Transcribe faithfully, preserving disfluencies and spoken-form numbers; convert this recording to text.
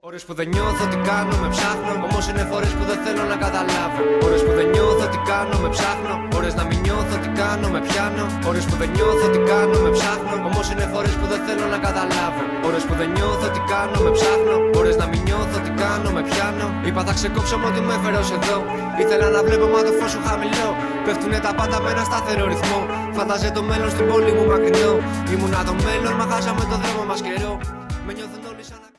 Ώρες που δεν νιώθω τι κάνω, με ψάχνω. Όμως είναι φορές που δεν θέλω να καταλάβω. Ώρες που δεν νιώθω τι κάνω, με ψάχνω. Ώρες να μην νιώθω τι κάνω, με πιάνω. Ώρες που δεν νιώθω τι κάνω, με ψάχνω. Όμως είναι φορές που δεν θέλω να καταλάβω. Ώρες που δεν νιώθω τι κάνω, με ψάχνω. Ώρες να μην νιώθω τι κάνω, με πιάνω. Είπα θα ξεκόψω μου ότι με έφερε ως εδώ. Ήθελα να βλέπω μα το φως σου χαμηλό. Πέφτουνε τα πάντα με ένα σταθερό ρυθμό. Φαντάζε το μέλλον στην πόλη μου μακρινό. Ήμουνα το μέλλον, μα χάσαμε το δρόμο μας καιρό. Με νιώθουν όλοι σαν